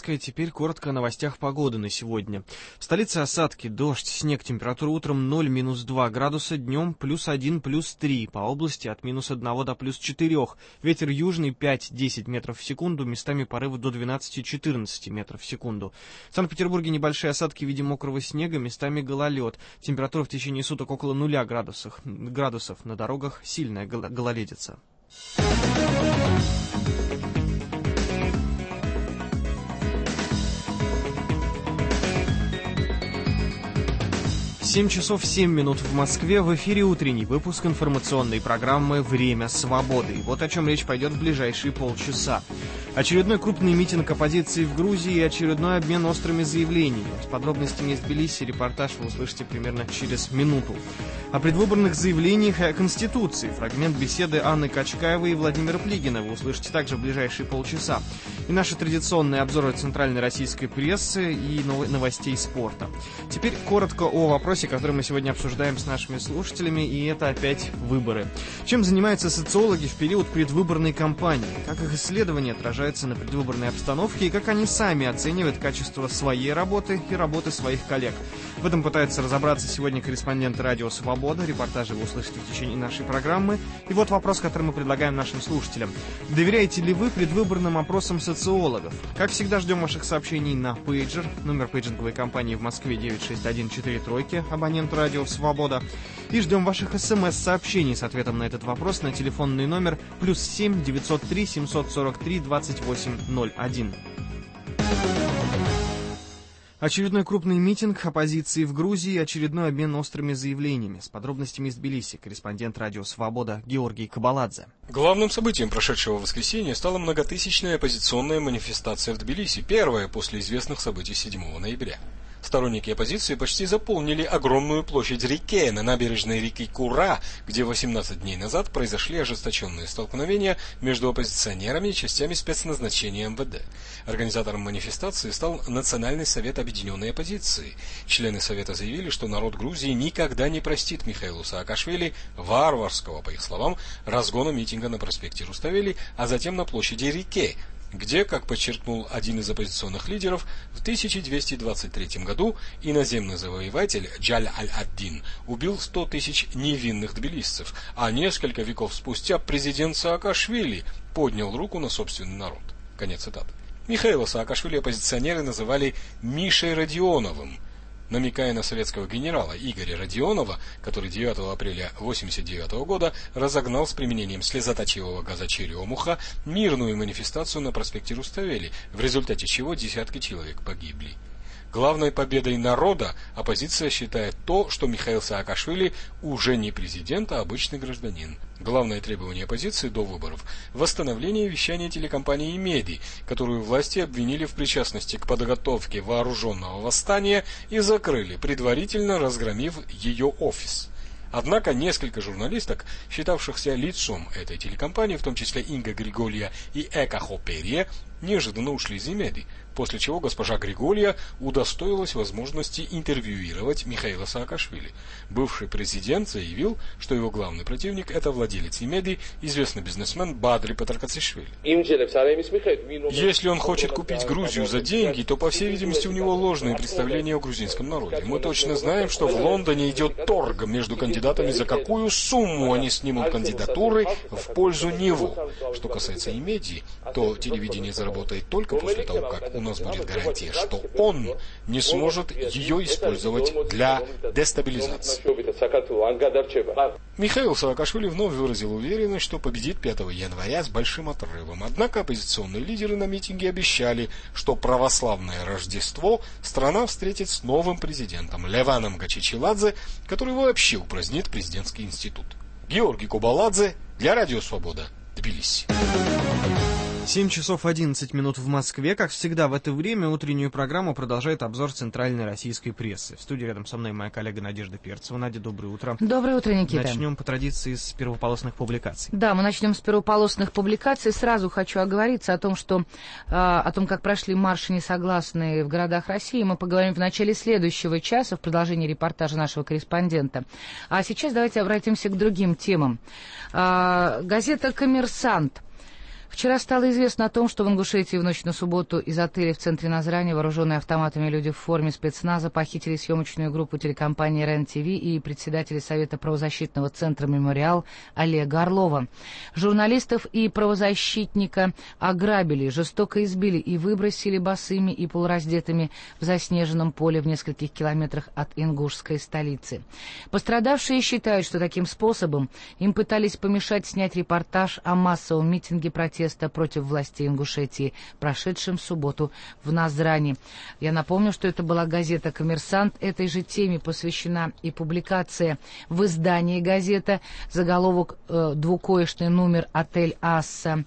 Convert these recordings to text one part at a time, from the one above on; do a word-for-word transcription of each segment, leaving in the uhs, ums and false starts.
Комсомольская. Теперь коротко о новостях погоды на сегодня. В столице осадки, дождь, снег. Температура утром ноль минус два градуса, днем плюс один плюс три. По области от минус одного до плюс четырех. Ветер южный пять-десять метров в секунду, местами порывы до двенадцати-четырнадцати метров в секунду. В Санкт-Петербурге небольшие осадки в виде мокрого снега, местами гололед. Температура в течение суток около нуля градусов. градусов. На дорогах сильная гололедица. семь часов семь минут в Москве. В эфире утренний выпуск информационной программы «Время свободы». И вот о чем речь пойдет в ближайшие полчаса. Очередной крупный митинг оппозиции в Грузии и очередной обмен острыми заявлениями. С подробностями из Тбилиси репортаж вы услышите примерно через минуту. О предвыборных заявлениях и о Конституции. Фрагмент беседы Анны Качкаевой и Владимира Плигина вы услышите также в ближайшие полчаса. И наши традиционные обзоры центральной российской прессы и новостей спорта. Теперь коротко о вопросе, который мы сегодня обсуждаем с нашими слушателями, и это опять выборы. Чем занимаются социологи в период предвыборной кампании? Как их исследования отражаются на предвыборной обстановке и как они сами оценивают качество своей работы и работы своих коллег? В этом пытаются разобраться сегодня корреспонденты «Радио Свобода». Репортажи вы услышите в течение нашей программы. И вот вопрос, который мы предлагаем нашим слушателям. Доверяете ли вы предвыборным опросам социологов? Как всегда, ждем ваших сообщений на пейджер. Номер пейджинговой компании в Москве девять шесть один четыре тройки. Абонент «Радио Свобода». И ждем ваших смс-сообщений с ответом на этот вопрос на телефонный номер плюс семь девятьсот три семьсот сорок три двадцать восемь ноль один. Очередной крупный митинг оппозиции в Грузии и очередной обмен острыми заявлениями. С подробностями из Тбилиси корреспондент «Радио Свобода» Георгий Кабаладзе. Главным событием прошедшего воскресенья стала многотысячная оппозиционная манифестация в Тбилиси, первая после известных событий седьмого ноября. Сторонники оппозиции почти заполнили огромную площадь Рике на набережной реки Кура, где восемнадцать дней назад произошли ожесточенные столкновения между оппозиционерами и частями спецназначения эм вэ дэ. Организатором манифестации стал Национальный совет объединенной оппозиции. Члены совета заявили, что народ Грузии никогда не простит Михаилу Саакашвили варварского, по их словам, разгона митинга на проспекте Руставели, а затем на площади Рике, где, как подчеркнул один из оппозиционных лидеров, в тысяча двести двадцать третьем году иноземный завоеватель Джаль аль-ад-Дин убил сто тысяч невинных тбилисцев, а несколько веков спустя президент Саакашвили поднял руку на собственный народ. Конец цитаты. Михаила Саакашвили оппозиционеры называли Мишей Родионовым, намекая на советского генерала Игоря Родионова, который девятого апреля тысяча девятьсот восемьдесят девятого года разогнал с применением слезоточивого газа черемуха мирную манифестацию на проспекте Руставели, в результате чего десятки человек погибли. Главной победой народа оппозиция считает то, что Михаил Саакашвили уже не президент, а обычный гражданин. Главное требование оппозиции до выборов – восстановление вещания телекомпании «Меди», которую власти обвинили в причастности к подготовке вооруженного восстания и закрыли, предварительно разгромив ее офис. Однако несколько журналисток, считавшихся лицом этой телекомпании, в том числе Инга Григолья и Эка Хоперия, неожиданно ушли из «Меди», после чего госпожа Григолья удостоилась возможности интервьюировать Михаила Саакашвили. Бывший президент заявил, что его главный противник – это владелец «Меди», известный бизнесмен Бадри Патаркацишвили. Если он хочет купить Грузию за деньги, то, по всей видимости, у него ложные представления о грузинском народе. Мы точно знаем, что в Лондоне идет торг между кандидатами, за какую сумму они снимут кандидатуры в пользу него. Что касается «Меди», то телевидение заработает только после того, как у нас будет гарантия, что он не сможет ее использовать для дестабилизации. Михаил Саакашвили вновь выразил уверенность, что победит пятого января с большим отрывом. Однако оппозиционные лидеры на митинге обещали, что православное Рождество страна встретит с новым президентом Леваном Гачичиладзе, который вообще упразднит президентский институт. Георгий Кабаладзе для Радио Свобода, Тбилиси. семь часов одиннадцать минут в Москве. Как всегда в это время утреннюю программу продолжает обзор центральной российской прессы. В студии рядом со мной моя коллега Надежда Перцева. Надя, доброе утро. Доброе утро, Никита. Начнем по традиции с первополосных публикаций. Да, мы начнем с первополосных публикаций. Сразу хочу оговориться о том, что э, о том, как прошли марши несогласные в городах России, мы поговорим в начале следующего часа в продолжении репортажа нашего корреспондента. А сейчас давайте обратимся к другим темам. Э, газета «Коммерсант». Вчера стало известно о том, что в Ингушетии в ночь на субботу из отеля в центре Назрани вооруженные автоматами люди в форме спецназа похитили съемочную группу телекомпании РЕН-ТВ и председателя Совета правозащитного центра «Мемориал» Олега Орлова. Журналистов и правозащитника ограбили, жестоко избили и выбросили босыми и полураздетыми в заснеженном поле в нескольких километрах от ингушской столицы. Пострадавшие считают, что таким способом им пытались помешать снять репортаж о массовом митинге протеста против властей Ингушетии, прошедшем в субботу в Назрани. Я напомню, что это была газета «Коммерсант». Этой же теме посвящена и публикация в издании газеты, заголовок э, «Двукоечный номер отель Асса».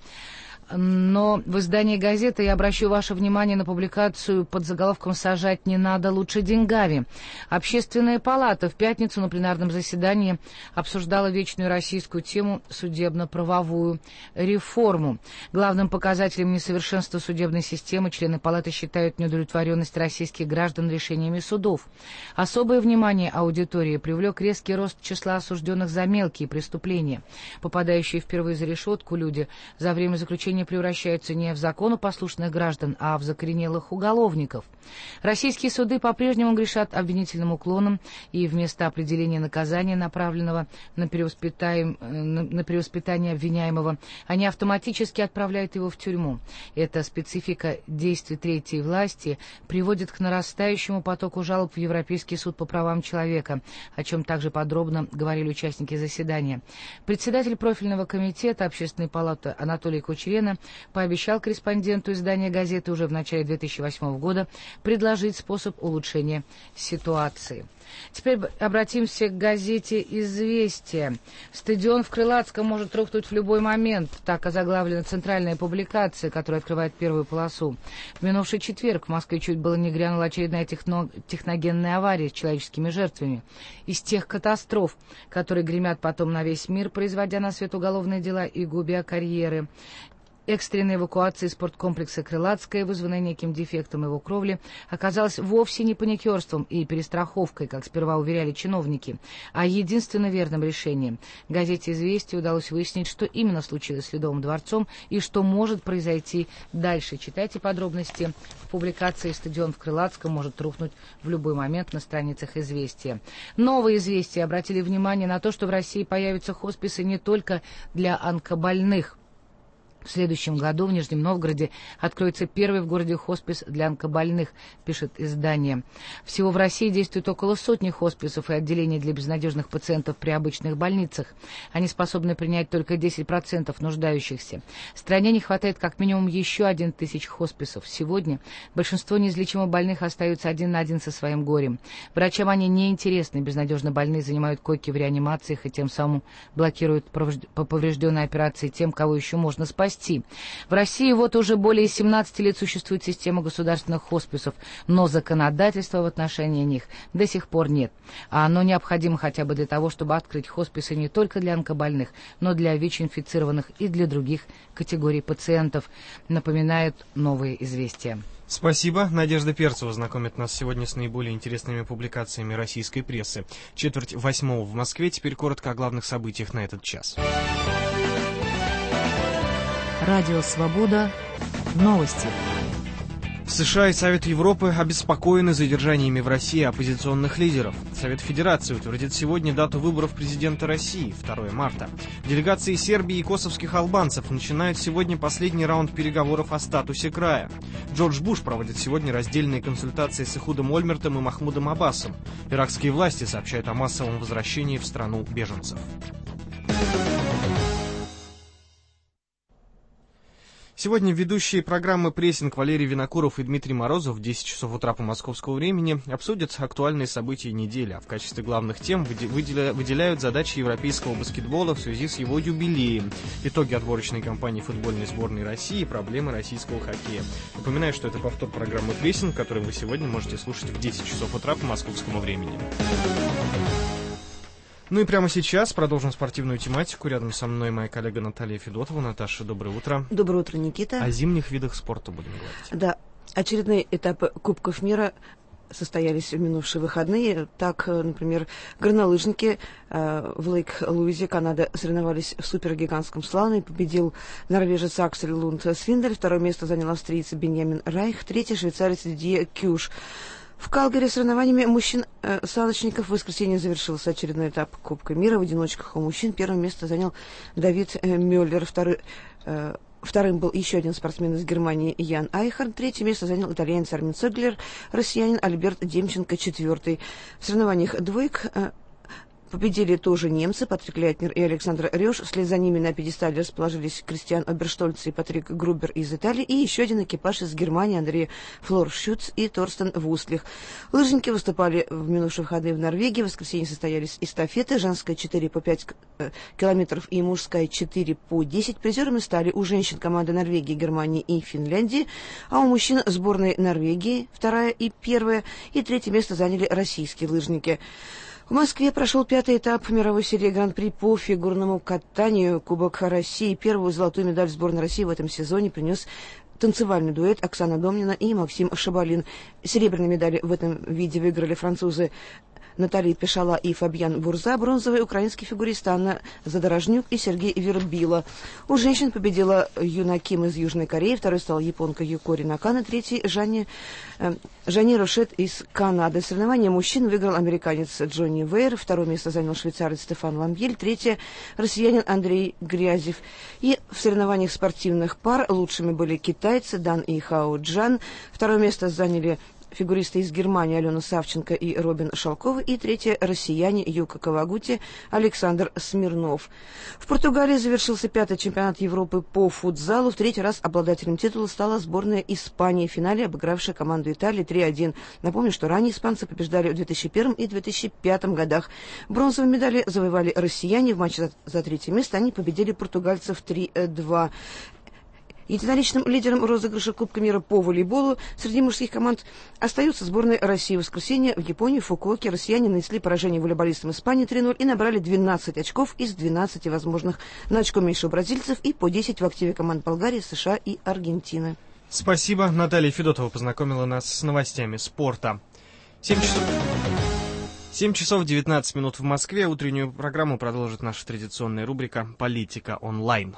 Но в издании газеты я обращу ваше внимание на публикацию под заголовком «Сажать не надо, лучше деньгами». Общественная палата в пятницу на пленарном заседании обсуждала вечную российскую тему судебно-правовую реформу. Главным показателем несовершенства судебной системы члены палаты считают неудовлетворенность российских граждан решениями судов. Особое внимание аудитории привлек резкий рост числа осужденных за мелкие преступления. Попадающие впервые за решетку люди за время заключения превращаются не в законопослушных граждан, а в закоренелых уголовников. Российские суды по-прежнему грешат обвинительным уклоном, и вместо определения наказания, направленного на перевоспитание, на перевоспитание обвиняемого, они автоматически отправляют его в тюрьму. Эта специфика действий третьей власти приводит к нарастающему потоку жалоб в Европейский суд по правам человека, о чем также подробно говорили участники заседания. Председатель профильного комитета Общественной палаты Анатолий Кучерена пообещал корреспонденту издания газеты уже в начале две тысячи восьмого года предложить способ улучшения ситуации. Теперь обратимся к газете «Известия». Стадион в Крылатском может рухнуть в любой момент. Так озаглавлена центральная публикация, которая открывает первую полосу. В минувший четверг в Москве чуть было не грянула очередная техно... техногенная авария с человеческими жертвами. Из тех катастроф, которые гремят потом на весь мир, производя на свет уголовные дела и губя карьеры. Экстренная эвакуация спорткомплекса «Крылатская», вызванная неким дефектом его кровли, оказалась вовсе не паникерством и перестраховкой, как сперва уверяли чиновники, а единственно верным решением. Газете «Известия» удалось выяснить, что именно случилось с Ледовым дворцом и что может произойти дальше. Читайте подробности в публикации «Стадион в Крылатском может рухнуть в любой момент» на страницах «Известия». Новые «Известия» обратили внимание на то, что в России появятся хосписы не только для онкобольных. В следующем году в Нижнем Новгороде откроется первый в городе хоспис для онкобольных, пишет издание. Всего в России действует около сотни хосписов и отделений для безнадежных пациентов при обычных больницах. Они способны принять только десять процентов нуждающихся. Стране не хватает как минимум еще один тысяч хосписов. Сегодня большинство неизлечимо больных остаются один на один со своим горем. Врачам они неинтересны, безнадежно больные занимают койки в реанимациях и тем самым блокируют по поврежденной операции тем, кого еще можно спасти. В России вот уже более семнадцати лет существует система государственных хосписов, но законодательства в отношении них до сих пор нет. А оно необходимо хотя бы для того, чтобы открыть хосписы не только для онкобольных, но для ВИЧ-инфицированных и для других категорий пациентов, напоминают новые известия. Спасибо. Надежда Перцева знакомит нас сегодня с наиболее интересными публикациями российской прессы. Четверть восьмого в Москве. Теперь коротко о главных событиях на этот час. Радио «Свобода». Новости. США и Совет Европы обеспокоены задержаниями в России оппозиционных лидеров. Совет Федерации утвердит сегодня дату выборов президента России, второго марта. Делегации Сербии и косовских албанцев начинают сегодня последний раунд переговоров о статусе края. Джордж Буш проводит сегодня раздельные консультации с Эхудом Ольмертом и Махмудом Аббасом. Иракские власти сообщают о массовом возвращении в страну беженцев. Сегодня ведущие программы «Прессинг» Валерий Винокуров и Дмитрий Морозов в десять часов утра по московскому времени обсудят актуальные события недели, а в качестве главных тем выделя... выделяют задачи европейского баскетбола в связи с его юбилеем, итоги отборочной кампании футбольной сборной России и проблемы российского хоккея. Напоминаю, что это повтор программы «Прессинг», которую вы сегодня можете слушать в десять часов утра по московскому времени. Ну и прямо сейчас продолжим спортивную тематику. Рядом со мной моя коллега Наталья Федотова. Наташа, доброе утро. Доброе утро, Никита. О зимних видах спорта будем говорить. Да, очередной этап Кубков мира состоялись в минувшие выходные. Так, например, горнолыжники э, в Лейк-Луизе, Канада, соревновались в супергигантском слаломе. Победил норвежец Аксель Лунд Свиндель. Второе место занял австриец Беньямин Райх. Третье — швейцарец Дидье Кюш. В Калгари соревнованиями мужчин-салочников в воскресенье завершился очередной этап Кубка мира. В одиночках у мужчин первое место занял Давид э, Мюллер. Второй... Э, Вторым был еще один спортсмен из Германии Ян Айхард. Третье место занял итальянец Армин Цоглер, россиянин Альберт Демченко четвертый. В соревнованиях двоек э, победили тоже немцы Патрик Лейтнер и Александр Рёш. Вслед за ними на пьедестале расположились Кристиан Оберштольц и Патрик Грубер из Италии. И еще один экипаж из Германии — Андрей Флоршюц и Торстен Вустлих. Лыжники выступали в минувшие выходные в Норвегии. В воскресенье состоялись эстафеты. Женская четыре по пять километров и мужская четыре по десять. Призерами стали у женщин команды Норвегии, Германии и Финляндии, а у мужчин сборной Норвегии вторая и первая, и третье место заняли российские лыжники. В Москве прошел пятый этап мировой серии Гран-при по фигурному катанию. Кубок России. Первую золотую медаль сборной России в этом сезоне принес танцевальный дуэт Оксана Домнина и Максим Шабалин. Серебряные медали в этом виде выиграли французы Натали Пешала и Фабьян Бурза. Бронзовые — украинские фигуристы Анна Задорожнюк и Сергей Вербила. У женщин победила Юна Ким из Южной Кореи. Второй стала японка Юкори Накана. Третий — Жанни, э, Жанни Рошет из Канады. Соревнования мужчин выиграл американец Джонни Вейер. Второе место занял швейцарец Стефан Ламбель. Третье — россиянин Андрей Грязев. И в соревнованиях спортивных пар лучшими были китайцы Дан и Хао Джан. Второе место заняли фигуристы из Германии Алена Савченко и Робин Шалковы, и третье — россияне Юка Кавагути, Александр Смирнов. В Португалии завершился пятый чемпионат Европы по футзалу. В третий раз обладателем титула стала сборная Испании, в финале обыгравшая команду Италии три один. Напомню, что ранее испанцы побеждали в две тысячи первом и две тысячи пятом годах. Бронзовые медали завоевали россияне. В матче за, за третье место они победили португальцев три два. Единоличным лидером розыгрыша Кубка мира по волейболу среди мужских команд остаются сборные России. В воскресенье в Японии, в Фукуоке, россияне нанесли поражение волейболистам Испании три ноль и набрали двенадцать очков из двенадцати возможных. На очко меньше у бразильцев и по десять в активе команд Болгарии, США и Аргентины. Спасибо. Наталья Федотова познакомила нас с новостями спорта. семь часов... семь часов девятнадцать минут в Москве. Утреннюю программу продолжит наша традиционная рубрика «Политика онлайн».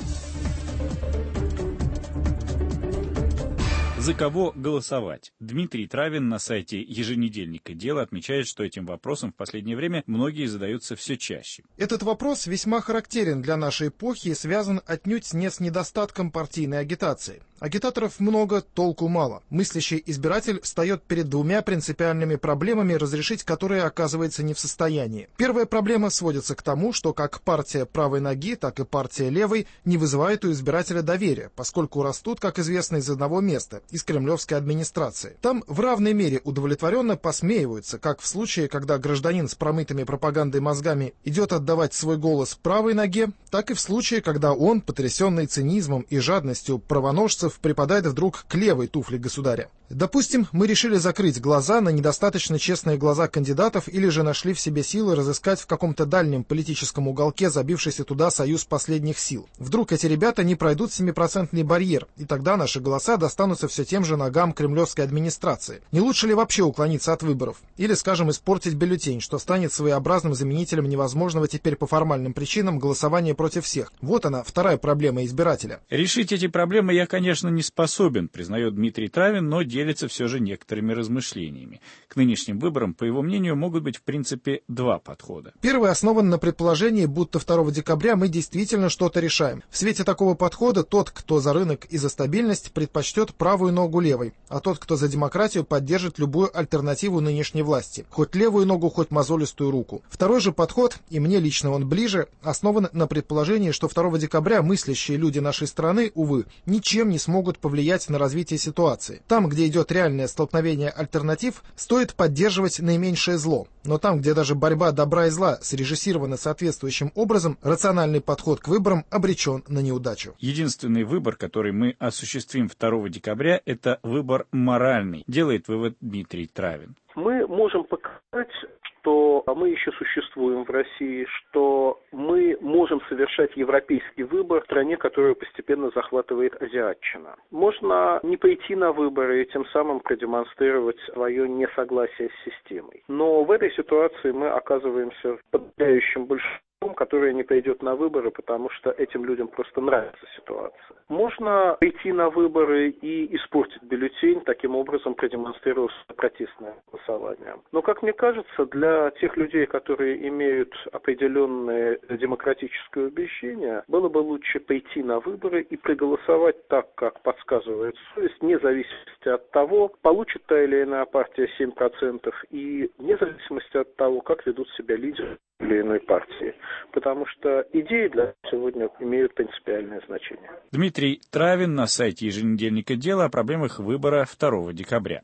За кого голосовать? Дмитрий Травин на сайте еженедельника «Дело» отмечает, что этим вопросом в последнее время многие задаются все чаще. Этот вопрос весьма характерен для нашей эпохи и связан отнюдь не с недостатком партийной агитации. Агитаторов много, толку мало. Мыслящий избиратель встает перед двумя принципиальными проблемами, разрешить которые оказывается не в состоянии. Первая проблема сводится к тому, что как партия правой ноги, так и партия левой не вызывают у избирателя доверия, поскольку растут, как известно, из одного места – из кремлевской администрации. Там в равной мере удовлетворенно посмеиваются, как в случае, когда гражданин с промытыми пропагандой мозгами идет отдавать свой голос правой ноге, так и в случае, когда он, потрясенный цинизмом и жадностью правоножцев, припадает вдруг к левой туфле государя. Допустим, мы решили закрыть глаза на недостаточно честные глаза кандидатов или же нашли в себе силы разыскать в каком-то дальнем политическом уголке забившийся туда союз последних сил. Вдруг эти ребята не пройдут семипроцентный барьер, и тогда наши голоса достанутся все тем же ногам кремлевской администрации. Не лучше ли вообще уклониться от выборов? Или, скажем, испортить бюллетень, что станет своеобразным заменителем невозможного теперь по формальным причинам голосования против всех? Вот она, вторая проблема избирателя. Решить эти проблемы я, конечно, не способен, признает Дмитрий Травин, но делится все же некоторыми размышлениями. К нынешним выборам, по его мнению, могут быть в принципе два подхода. Первый основан на предположении, будто второго декабря мы действительно что-то решаем. В свете такого подхода тот, кто за рынок и за стабильность, предпочтет правую ногу левой, а тот, кто за демократию, поддержит любую альтернативу нынешней власти, хоть левую ногу, хоть мозолистую руку. Второй же подход, и мне лично он ближе, основан на предположении, что второго декабря мыслящие люди нашей страны, увы, ничем не смогут повлиять на развитие ситуации. Там, где идет реальное столкновение альтернатив, стоит поддерживать наименьшее зло. Но там, где даже борьба добра и зла срежиссирована соответствующим образом, рациональный подход к выборам обречен на неудачу. Единственный выбор, который мы осуществим второго декабря, это выбор моральный, делает вывод Дмитрий Травин. Мы можем показать, что мы еще существуем в России, что мы можем совершать европейский выбор в стране, которую постепенно захватывает азиатчина. Можно не пойти на выборы и тем самым продемонстрировать свое несогласие с системой. Но в этой ситуации мы оказываемся в подавляющем большинстве, которое не пойдет на выборы, потому что этим людям просто нравится ситуация. Можно прийти на выборы и испортить бюллетень, таким образом продемонстрировав протестное голосование. Но, как мне кажется, для тех людей, которые имеют определенные демократические убеждения, было бы лучше пойти на выборы и проголосовать так, как подсказывает совесть, вне зависимости от того, получит та или иная партия семь процентов, и вне зависимости от того, как ведут себя лидеры или иной партии. Потому что идеи для нас сегодня имеют принципиальное значение. Дмитрий Травин на сайте еженедельника «Дело» о проблемах выбора второго декабря.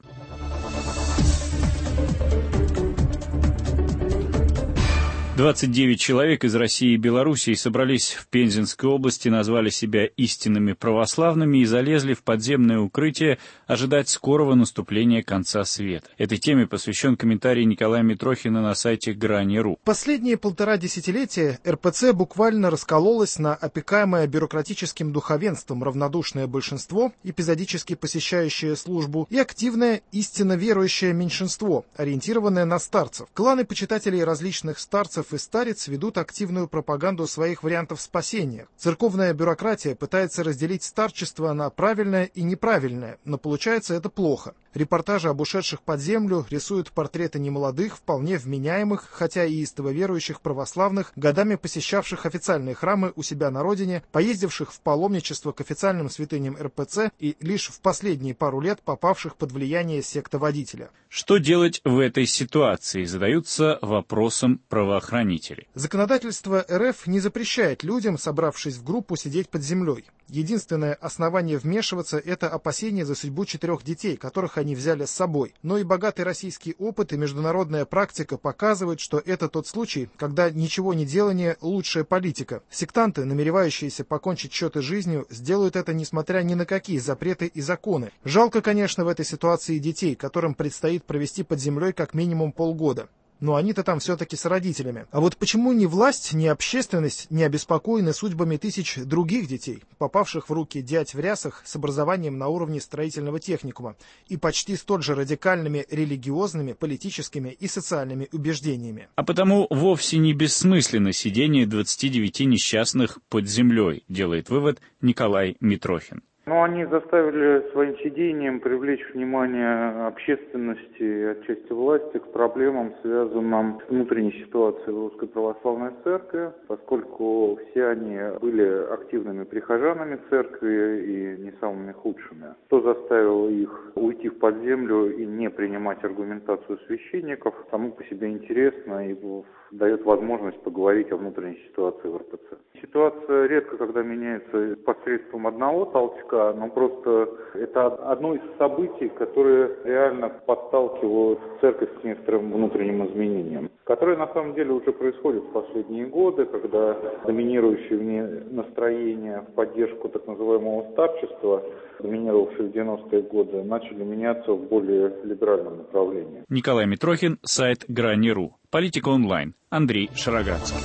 двадцать девять человек из России и Белоруссии собрались в Пензенской области, назвали себя истинными православными и залезли в подземное укрытие ожидать скорого наступления конца света. Этой теме посвящен комментарий Николая Митрохина на сайте Грани точка ру. Последние полтора десятилетия эр пэ цэ буквально раскололась на опекаемое бюрократическим духовенством равнодушное большинство, эпизодически посещающее службу, и активное истинно верующее меньшинство, ориентированное на старцев. Кланы почитателей различных старцев и старец ведут активную пропаганду своих вариантов спасения. Церковная бюрократия пытается разделить старчество на правильное и неправильное, но получается это плохо. Репортажи об ушедших под землю рисуют портреты немолодых, вполне вменяемых, хотя и истово верующих православных, годами посещавших официальные храмы у себя на родине, поездивших в паломничество к официальным святыням эр пэ цэ и лишь в последние пару лет попавших под влияние сектоводителя. Что делать в этой ситуации, задаются вопросом правоохранители. Законодательство эр эф не запрещает людям, собравшись в группу, сидеть под землей. Единственное основание вмешиваться – это опасение за судьбу четырех детей, которых они взяли с собой. Но и богатый российский опыт и международная практика показывают, что это тот случай, когда ничего не делание – лучшая политика. Сектанты, намеревающиеся покончить счеты жизнью, сделают это несмотря ни на какие запреты и законы. Жалко, конечно, в этой ситуации детей, которым предстоит провести под землей как минимум полгода. Но они-то там все-таки с родителями. А вот почему ни власть, ни общественность не обеспокоены судьбами тысяч других детей, попавших в руки дядь в рясах с образованием на уровне строительного техникума и почти столь же радикальными религиозными, политическими и социальными убеждениями? А потому вовсе не бессмысленно сидение двадцати девяти несчастных под землей, делает вывод Николай Митрохин. Но они заставили своим сидением привлечь внимание общественности и отчасти власти к проблемам, связанным с внутренней ситуацией в Русской Православной Церкви, поскольку все они были активными прихожанами церкви и не самыми худшими. Что заставило их уйти в подземлю и не принимать аргументацию священников, само по себе интересно и дает возможность поговорить о внутренней ситуации в эр пэ цэ. Ситуация редко когда меняется посредством одного толчка, но просто это одно из событий, которые реально подталкивают церковь к некоторым внутренним изменениям, которые на самом деле уже происходят в последние годы, когда доминирующие в ней настроения в поддержку так называемого старчества, доминировавшие в девяностые годы, начали меняться в более либеральном направлении. Николай Митрохин, сайт Грани точка ру. Политика онлайн. Андрей Шароградский.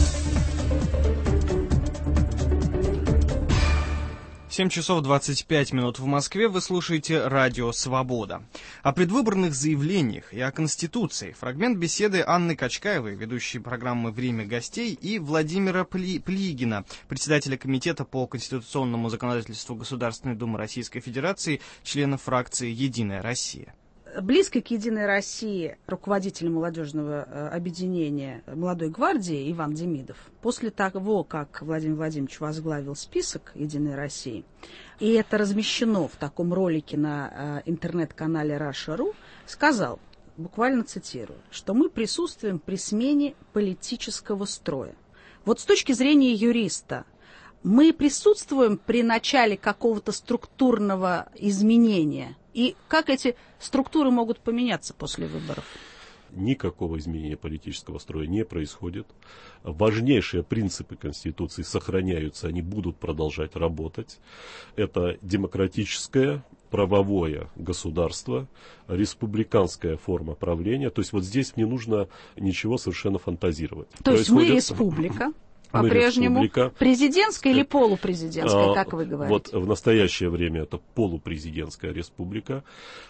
семь часов двадцать пять минут в Москве. Вы слушаете Радио Свобода. О предвыборных заявлениях и о Конституции. Фрагмент беседы Анны Качкаевой, ведущей программы «Время гостей», и Владимира Пли- Плигина, председателя Комитета по конституционному законодательству Государственной Думы Российской Федерации, члена фракции «Единая Россия». Близкий к «Единой России» руководитель молодежного объединения «Молодой гвардии» Иван Демидов, после того, как Владимир Владимирович возглавил список «Единой России», и это размещено в таком ролике на интернет-канале Раша точка ру, сказал, буквально цитирую, что мы присутствуем при смене политического строя. Вот с точки зрения юриста, мы присутствуем при начале какого-то структурного изменения. И как эти структуры могут поменяться после выборов? Никакого изменения политического строя не происходит. Важнейшие принципы Конституции сохраняются, они будут продолжать работать. Это демократическое правовое государство, республиканская форма правления. То есть вот здесь не нужно ничего совершенно фантазировать. То есть мы Происходит... республика? По-прежнему президентская или полупрезидентская, как вы говорите? Вот в настоящее время это полупрезидентская республика.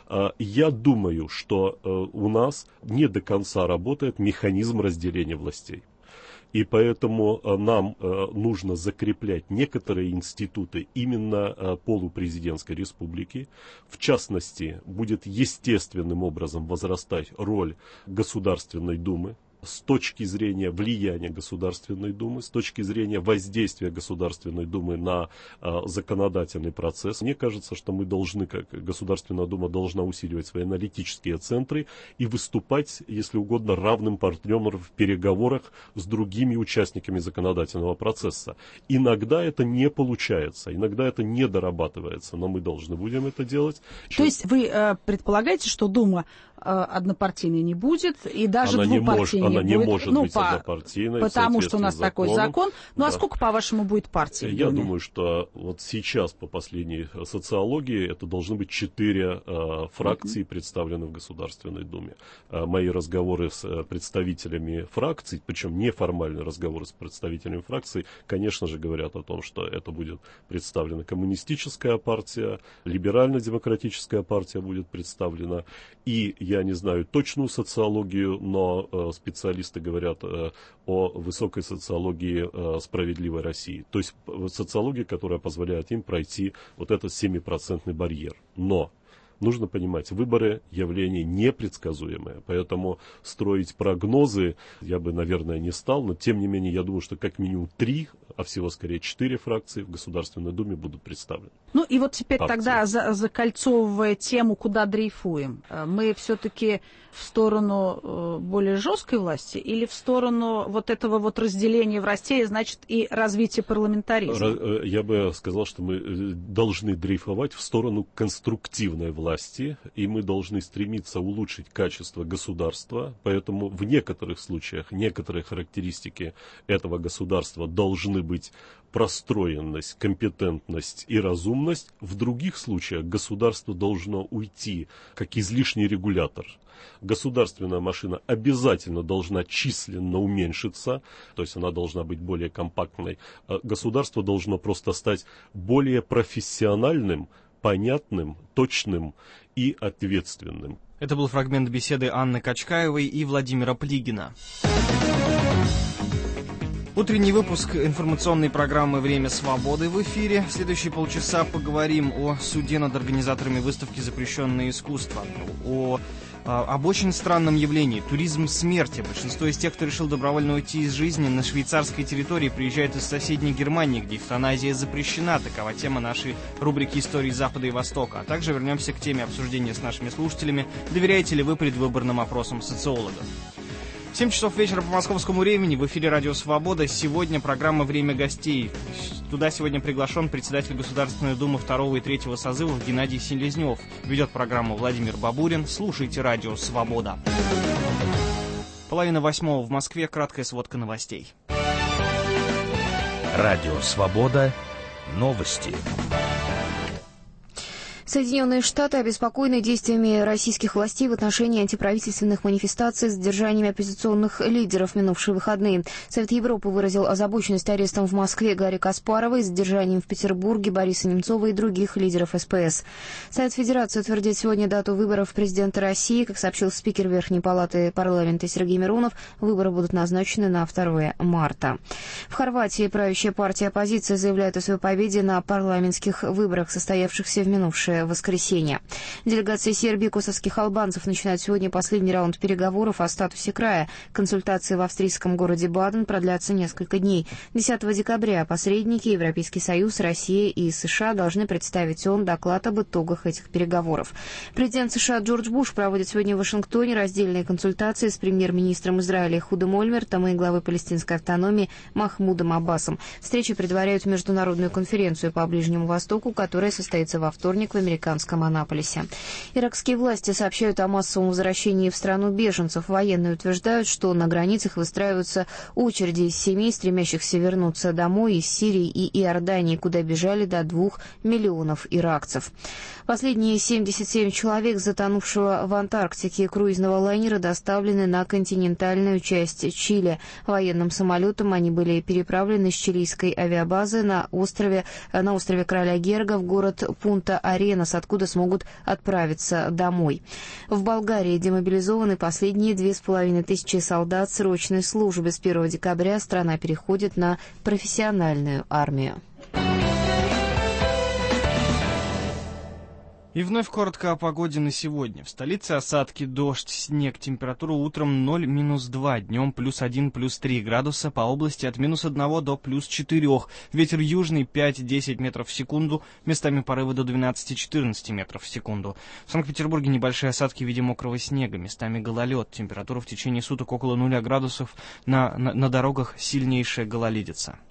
Я думаю, что у нас не до конца работает механизм разделения властей. И поэтому нам нужно закреплять некоторые институты именно полупрезидентской республики. В частности, будет естественным образом возрастать роль Государственной Думы с точки зрения влияния Государственной Думы, с точки зрения воздействия Государственной Думы на а, законодательный процесс. Мне кажется, что мы должны, как Государственная Дума, должна усиливать свои аналитические центры и выступать, если угодно, равным партнером в переговорах с другими участниками законодательного процесса. Иногда это не получается, иногда это не дорабатывается, но мы должны будем это делать. То есть вы э, предполагаете, что Дума э, однопартийной не будет, и даже она двупартийной не, она не не будет? может ну, быть по, однопартийной. Потому что у нас такой закон. Ну да. а сколько, по-вашему, будет партий в Я Думе? думаю, что вот сейчас, по последней социологии, это должны быть четыре э, фракции, uh-huh. представлены в Государственной Думе. Э, мои разговоры с э, представителями фракций, причем неформальные разговоры с представителями фракций, конечно же, говорят о том, что это будет представлена коммунистическая партия, либерально-демократическая партия будет представлена, и я не знаю точную социологию, но э, специалисты говорят э, о высокой социологии э, справедливой России. То есть социология, которая позволяет им пройти вот этот семипроцентный барьер. Но нужно понимать, выборы – явление непредсказуемое, поэтому строить прогнозы я бы, наверное, не стал, но тем не менее я думаю, что как минимум три, а всего скорее четыре фракции в Государственной Думе будут представлены. Ну и вот теперь Партии. тогда, за, закольцовывая тему, куда дрейфуем, мы все-таки в сторону более жесткой власти или в сторону вот этого вот разделения властей, значит, и развития парламентаризма? Я бы сказал, что мы должны дрейфовать в сторону конструктивной власти, и мы должны стремиться улучшить качество государства, поэтому в некоторых случаях, некоторые характеристики этого государства должны быть простроенность, компетентность и разумность. В других случаях государство должно уйти как излишний регулятор. Государственная машина обязательно должна численно уменьшиться, то есть она должна быть более компактной. Государство должно просто стать более профессиональным, понятным, точным и ответственным. Это был фрагмент беседы Анны Качкаевой и Владимира Плигина. Утренний выпуск информационной программы «Время свободы» в эфире. В следующие полчаса поговорим о суде над организаторами выставки «Запрещенное искусство», о, об очень странном явлении – туризм смерти. Большинство из тех, кто решил добровольно уйти из жизни на швейцарской территории, приезжают из соседней Германии, где эвтаназия запрещена. Такова тема нашей рубрики «Истории Запада и Востока». А также вернемся к теме обсуждения с нашими слушателями. Доверяете ли вы предвыборным опросам социологов? семь часов вечера по московскому времени, в эфире Радио Свобода. Сегодня программа «Время гостей». Туда сегодня приглашен председатель Государственной Думы второго и третьего созывов Геннадий Селезнев. Ведет программу Владимир Бабурин. Слушайте Радио Свобода. Половина восьмого в Москве. Краткая сводка новостей. Радио Свобода. Новости. Соединенные Штаты обеспокоены действиями российских властей в отношении антиправительственных манифестаций с задержаниями оппозиционных лидеров в минувшие выходные. Совет Европы выразил озабоченность арестом в Москве Гарри Каспарова и задержанием в Петербурге Бориса Немцова и других лидеров СПС. Совет Федерации утвердит сегодня дату выборов президента России. Как сообщил спикер Верхней палаты парламента Сергей Миронов, выборы будут назначены на второе марта. В Хорватии правящая партия оппозиции заявляет о своей победе на парламентских выборах, состоявшихся в минувшее воскресенье. Делегация Сербии и косовских албанцев начинает сегодня последний раунд переговоров о статусе края. Консультации в австрийском городе Баден продлятся несколько дней. десятого декабря посредники, Европейский Союз, Россия и США должны представить ООН доклад об итогах этих переговоров. Президент США Джордж Буш проводит сегодня в Вашингтоне раздельные консультации с премьер-министром Израиля Худом Ольмертом и главой палестинской автономии Махмудом Аббасом. Встречи предваряют международную конференцию по Ближнему Востоку, которая состоится во вторник в американском Анаполисе. Иракские власти сообщают о массовом возвращении в страну беженцев. Военные утверждают, что на границах выстраиваются очереди из семей, стремящихся вернуться домой из Сирии и Иордании, куда бежали до двух миллионов иракцев. Последние семьдесят семь человек, затонувшего в Антарктике круизного лайнера, доставлены на континентальную часть Чили. Военным самолетом они были переправлены с чилийской авиабазы на острове, на острове Короля Георга в город Пунта-Аренас, откуда смогут отправиться домой. В Болгарии демобилизованы последние две с половиной тысячи солдат срочной службы. С первого декабря страна переходит на профессиональную армию. И вновь коротко о погоде на сегодня. В столице осадки, дождь, снег. Температура утром ноль минус два, днем плюс один, плюс три градуса. По области от минус одного до плюс четырех. Ветер южный пять-десять метров в секунду. Местами порывы до двенадцати-четырнадцати метров в секунду. В Санкт-Петербурге небольшие осадки в виде мокрого снега. Местами гололед. Температура в течение суток около нуля градусов. На, на, на дорогах сильнейшая гололедица.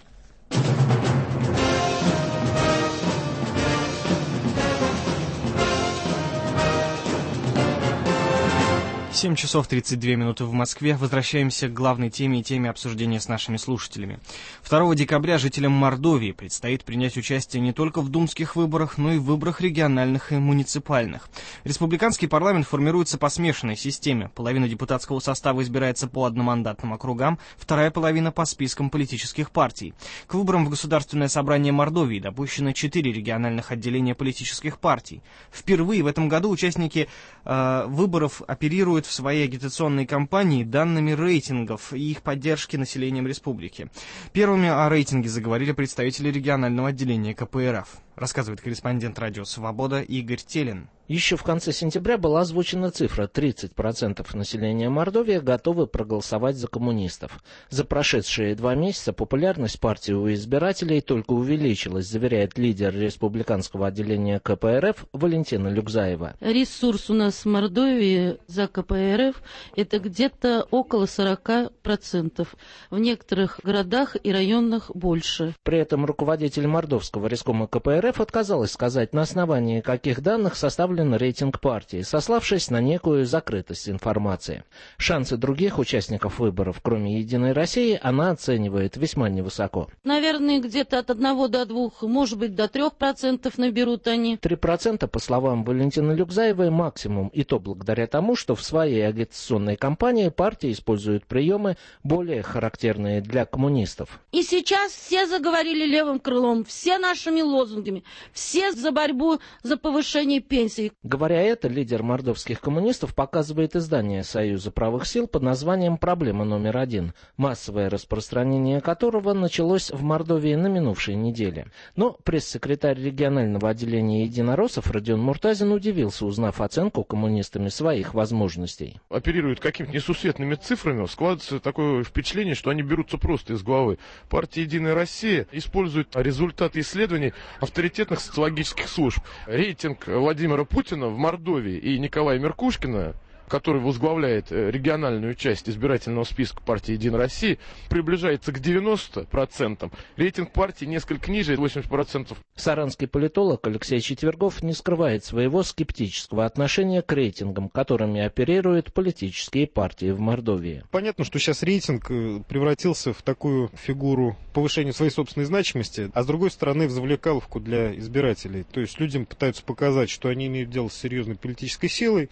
семь часов тридцать две минуты в Москве. Возвращаемся к главной теме и теме обсуждения с нашими слушателями. второго декабря жителям Мордовии предстоит принять участие не только в думских выборах, но и в выборах региональных и муниципальных. Республиканский парламент формируется по смешанной системе. Половина депутатского состава избирается по одномандатным округам, вторая половина по спискам политических партий. К выборам в Государственное собрание Мордовии допущено четыре региональных отделения политических партий. Впервые в этом году участники э, выборов оперируют в своей агитационной кампании данными рейтингов и их поддержки населением республики. Первыми о рейтинге заговорили представители регионального отделения ка пэ эр эф. Рассказывает корреспондент радио «Свобода» Игорь Телин. Еще в конце сентября была озвучена цифра: тридцать процентов населения Мордовии готовы проголосовать за коммунистов. За прошедшие два месяца популярность партии у избирателей только увеличилась, заверяет лидер республиканского отделения ка пэ эр эф Валентина Люкзаева. Ресурс у нас в Мордовии за ка пэ эр эф это где-то около сорок процентов. В некоторых городах и районах больше. При этом руководитель мордовского рескома ка пэ эр эф отказалась сказать, на основании каких данных составлен рейтинг партии, сославшись на некую закрытость информации. Шансы других участников выборов, кроме «Единой России», она оценивает весьма невысоко. Наверное, где-то от одного до двух, может быть, до трех процентов наберут они. Три процента, по словам Валентины Люкзаевой, максимум, и то благодаря тому, что в своей агитационной кампании партия использует приемы, более характерные для коммунистов. И сейчас все заговорили левым крылом, все нашими лозунгами, все за борьбу за повышение пенсий. Говоря это, лидер мордовских коммунистов показывает издание Союза правых сил под названием «Проблема номер один», массовое распространение которого началось в Мордовии на минувшей неделе. Но пресс-секретарь регионального отделения единороссов Родион Муртазин удивился, узнав оценку коммунистами своих возможностей. Оперируют какими-то несусветными цифрами, складывается такое впечатление, что они берутся просто из головы. Партия «Единая Россия» использует результаты исследований авторитетных социологических служб. Рейтинг Владимира Путина в Мордовии и Николая Меркушкина, который возглавляет региональную часть избирательного списка партии «Единая Россия», приближается к девяноста процентам. Рейтинг партии несколько ниже, восемьдесят процентов. Саранский политолог Алексей Четвергов не скрывает своего скептического отношения к рейтингам, которыми оперируют политические партии в Мордовии. Понятно, что сейчас рейтинг превратился в такую фигуру повышения своей собственной значимости, а с другой стороны в завлекаловку для избирателей. То есть людям пытаются показать, что они имеют дело с серьезной политической силой,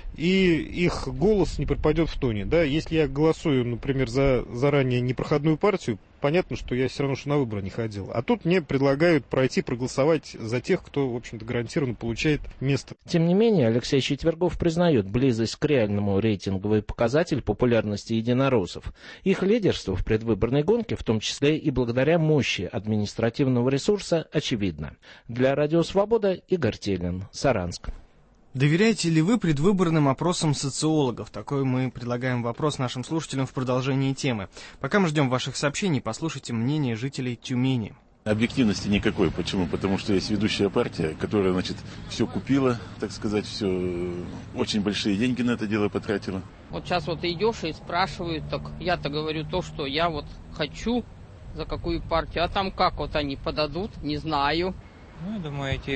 и их голос не пропадет в тоне. Да? Если я голосую, например, за заранее непроходную партию, понятно, что я все равно что на выборы не ходил. А тут мне предлагают пройти проголосовать за тех, кто, в общем-то, гарантированно получает место. Тем не менее, Алексей Четвергов признает близость к реальному рейтинговый показатель популярности единороссов. Их лидерство в предвыборной гонке, в том числе и благодаря мощи административного ресурса, очевидно. Для Радио Свобода Игорь Телин, Саранск. Доверяете ли вы предвыборным опросам социологов? Такой мы предлагаем вопрос нашим слушателям в продолжении темы. Пока мы ждем ваших сообщений, послушайте мнение жителей Тюмени. Объективности никакой. Почему? Потому что есть ведущая партия, которая, значит, все купила, так сказать, все, очень большие деньги на это дело потратила. Вот сейчас вот идешь и спрашивают, так я-то говорю то, что я вот хочу, за какую партию, а там как вот они подадут, не знаю. Ну, думаю, эти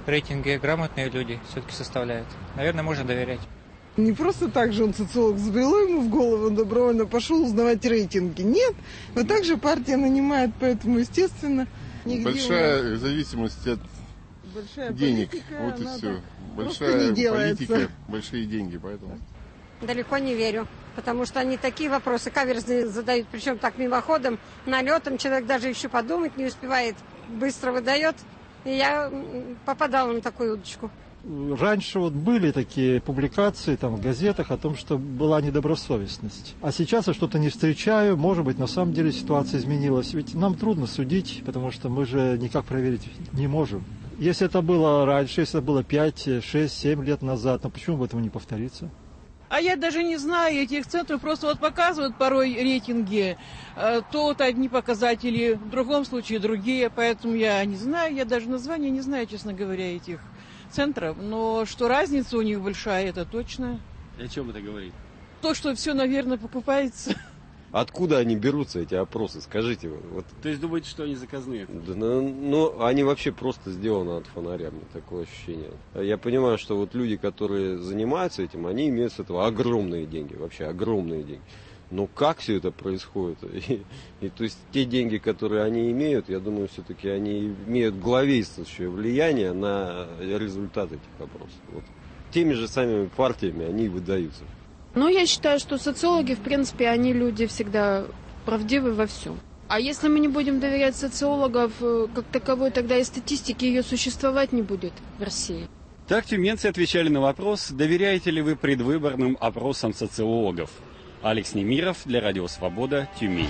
рейтинги грамотные люди все-таки составляют. Наверное, можно доверять. Не просто так же он, социолог, взбрело ему в голову, он добровольно пошел узнавать рейтинги. Нет, вот так же партия нанимает, поэтому, естественно... Большая зависимость от Большая денег, вот и все. Большая политика, большие деньги, поэтому... Далеко не верю, потому что они такие вопросы каверзные задают, причем так мимоходом, налетом, человек даже еще подумать не успевает, быстро выдает, и я попадала на такую удочку. Раньше вот были такие публикации там в газетах о том, что была недобросовестность. А сейчас я что-то не встречаю. Может быть, на самом деле ситуация изменилась. Ведь нам трудно судить, потому что мы же никак проверить не можем. Если это было раньше, если это было пять, шесть, семь лет назад, то почему бы этого не повториться? А я даже не знаю этих центров, просто вот показывают порой рейтинги, то вот одни показатели, в другом случае другие, поэтому я не знаю, я даже названия не знаю, честно говоря, этих центров, но что разница у них большая, это точно. И о чем это говорит? То, что все, наверное, покупается. Откуда они берутся, эти опросы, скажите? Вот. То есть думаете, что они заказные? Да, ну, ну, они вообще просто сделаны от фонаря, мне такое ощущение. Я понимаю, что вот люди, которые занимаются этим, они имеют с этого огромные деньги, вообще огромные деньги. Но как все это происходит? И, и то есть те деньги, которые они имеют, я думаю, все-таки они имеют главенствующее влияние на результат этих опросов. Вот. Теми же самыми партиями они выдаются. Ну, я считаю, что социологи, в принципе, они люди всегда правдивы во всем. А если мы не будем доверять социологов как таковой, тогда и статистики ее существовать не будет в России. Так тюменцы отвечали на вопрос, доверяете ли вы предвыборным опросам социологов. Алекс Немиров для Радио Свобода, Тюмень.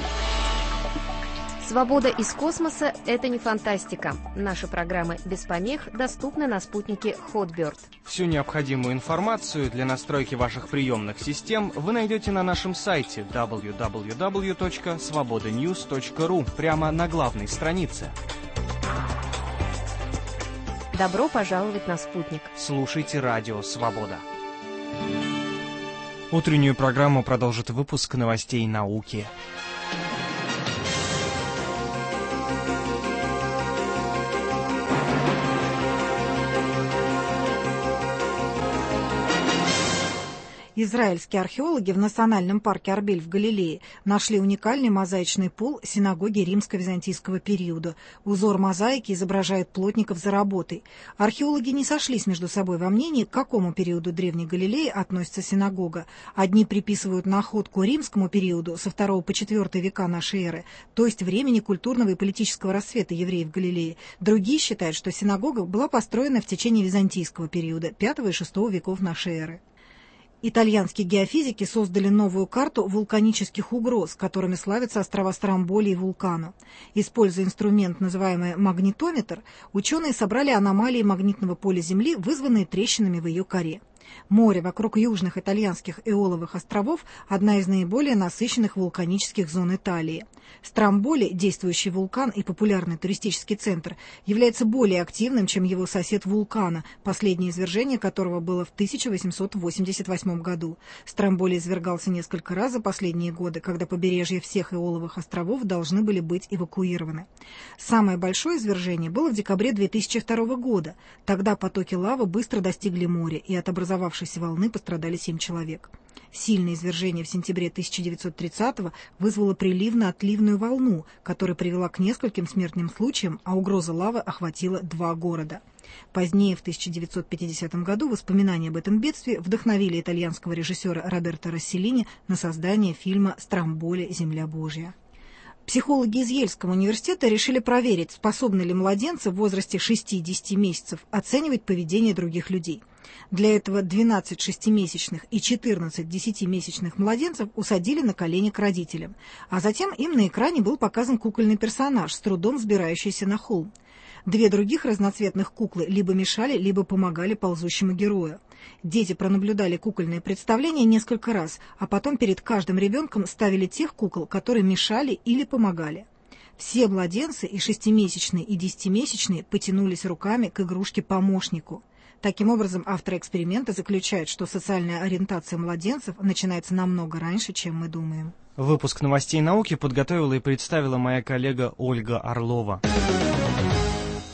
Свобода из космоса – это не фантастика. Наши программы без помех доступны на спутнике Hotbird. Всю необходимую информацию для настройки ваших приемных систем вы найдете на нашем сайте дабл ю дабл ю дабл ю точка свобода ньюс точка ру прямо на главной странице. Добро пожаловать на спутник. Слушайте Радио Свобода. Утреннюю программу продолжит выпуск новостей науки. Израильские археологи в национальном парке Арбель в Галилее нашли уникальный мозаичный пол синагоги римско-византийского периода. Узор мозаики изображает плотников за работой. Археологи не сошлись между собой во мнении, к какому периоду Древней Галилеи относится синагога. Одни приписывают находку римскому периоду со второго по четвёртый века нашей эры, то есть времени культурного и политического расцвета евреев в Галилее. Другие считают, что синагога была построена в течение византийского периода, пятого и шестого веков нашей эры. Итальянские геофизики создали новую карту вулканических угроз, которыми славятся острова Стромболи и Вулкано. Используя инструмент, называемый магнитометр, ученые собрали аномалии магнитного поля Земли, вызванные трещинами в ее коре. Море вокруг южных итальянских Эоловых островов – одна из наиболее насыщенных вулканических зон Италии. Стромболи, действующий вулкан и популярный туристический центр, является более активным, чем его сосед Вулкано, последнее извержение которого было в тысяча восемьсот восемьдесят восьмом году. Стромболи извергался несколько раз за последние годы, когда побережья всех Эоловых островов должны были быть эвакуированы. Самое большое извержение было в декабре две тысячи второго года. Тогда потоки лавы быстро достигли моря, и от образовавшейся волны пострадали семь человек. Сильное извержение в сентябре тысяча девятьсот тридцатого вызвало приливно-отливную волну, которая привела к нескольким смертным случаям, а угроза лавы охватила два города. Позднее, в тысяча девятьсот пятидесятом году, воспоминания об этом бедствии вдохновили итальянского режиссера Роберто Росселлини на создание фильма «Стромболи. Земля Божья». Психологи из Ельского университета решили проверить, способны ли младенцы в возрасте шести-десяти месяцев оценивать поведение других людей. Для этого двенадцать шестимесячных и четырнадцать десятимесячных младенцев усадили на колени к родителям, а затем им на экране был показан кукольный персонаж, с трудом взбирающийся на холм. Две других разноцветных куклы либо мешали, либо помогали ползущему герою. Дети пронаблюдали кукольное представление несколько раз, а потом перед каждым ребенком ставили тех кукол, которые мешали или помогали. Все младенцы, и шестимесячные, и десятимесячные, потянулись руками к игрушке-помощнику. Таким образом, авторы эксперимента заключают, что социальная ориентация младенцев начинается намного раньше, чем мы думаем. Выпуск новостей науки подготовила и представила моя коллега Ольга Орлова.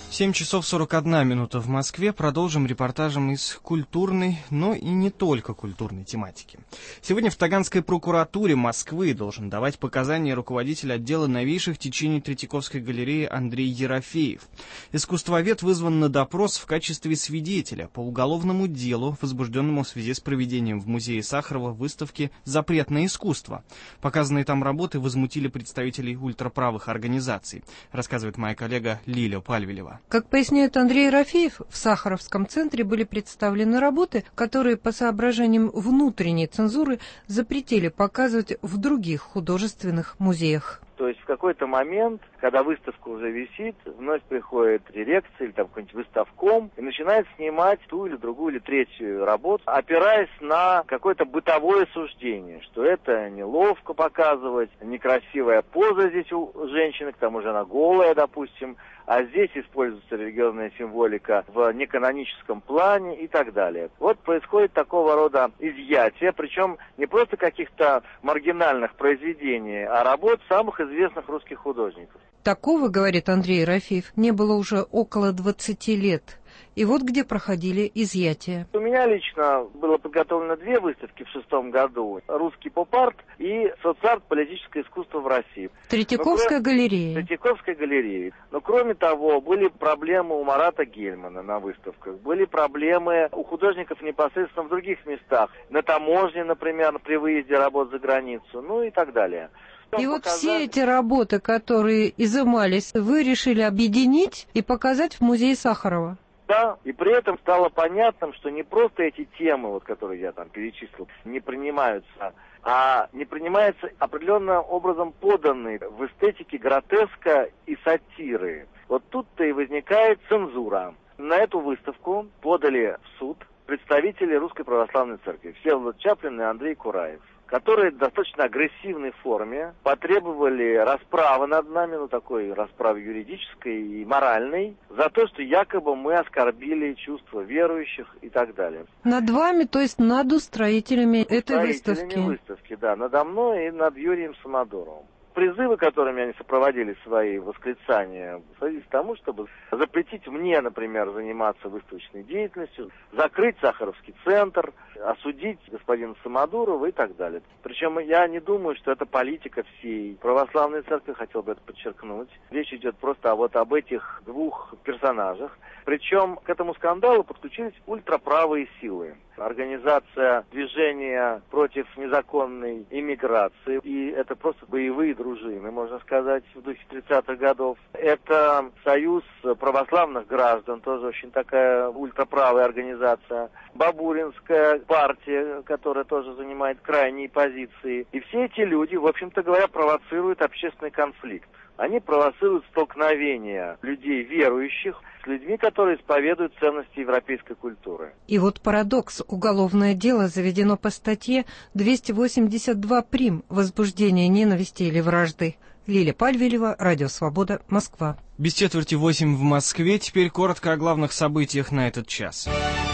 семь часов сорок одна минута в Москве. Продолжим репортажем из культурной, но и не только культурной тематики. Сегодня в Таганской прокуратуре Москвы должен давать показания руководитель отдела новейших течений Третьяковской галереи Андрей Ерофеев. Искусствовед вызван на допрос в качестве свидетеля по уголовному делу, возбужденному в связи с проведением в музее Сахарова выставки «Запретное искусство». Показанные там работы возмутили представителей ультраправых организаций, рассказывает моя коллега Лиля Пальвелева. Как поясняет Андрей Ерофеев, в Сахаровском центре были представлены работы, которые по соображениям внутренней цензуры запретили показывать в других художественных музеях. То есть в какой-то момент, когда выставка уже висит, вновь приходит дирекция или там какой-нибудь выставком и начинает снимать ту или другую или третью работу, опираясь на какое-то бытовое суждение, что это неловко показывать, некрасивая поза здесь у женщины, к тому же она голая, допустим, а здесь используется религиозная символика в неканоническом плане и так далее. Вот происходит такого рода изъятие, причем не просто каких-то маргинальных произведений, а работ самых известных русских художников. Такого, говорит Андрей Ерофеев, не было уже около двадцати лет. И вот где проходили изъятия. У меня лично было подготовлено две выставки в шестом году. Русский поп-арт и соцарт, политическое искусство в России. Третьяковская кроме... галерея. Третьяковская галерея. Но кроме того, были проблемы у Марата Гельмана на выставках. Были проблемы у художников непосредственно в других местах. На таможне, например, при выезде работ за границу, ну и так далее. И вот все эти работы, которые изымались, вы решили объединить и показать в музее Сахарова. Да, и при этом стало понятным, что не просто эти темы, вот, которые я там перечислил, не принимаются, а не принимаются определенным образом поданные в эстетике гротеска и сатиры. Вот тут-то и возникает цензура. На эту выставку подали в суд представители Русской Православной Церкви Всеволод Чаплин и Андрей Кураев, которые в достаточно агрессивной форме потребовали расправы над нами, ну такой расправы юридической и моральной, за то, что якобы мы оскорбили чувства верующих и так далее. Над вами, то есть над устроителями этой устроителями выставки? выставки, да, надо мной и над Юрием Самодуровым. Призывы, которыми они сопроводили свои восклицания, сводились к тому, чтобы запретить мне, например, заниматься выставочной деятельностью, закрыть Сахаровский центр, осудить господина Самодурова и так далее. Причем я не думаю, что это политика всей православной церкви, хотел бы это подчеркнуть. Речь идет просто вот об этих двух персонажах. Причем к этому скандалу подключились ультраправые силы. Организация движения против незаконной иммиграции. И это просто боевые дружины, можно сказать, в духе тридцатых годов. Это Союз православных граждан, тоже очень такая ультраправая организация. Бабуринская партия, которая тоже занимает крайние позиции. И все эти люди, в общем-то говоря, провоцируют общественный конфликт. Они провоцируют столкновение людей верующих с людьми, которые исповедуют ценности европейской культуры. И вот парадокс. Уголовное дело заведено по статье двести восемьдесят два прим. Возбуждение ненависти или вражды. Лиля Пальвелева, Радио Свобода, Москва. Без четверти восемь в Москве. Теперь коротко о главных событиях на этот час.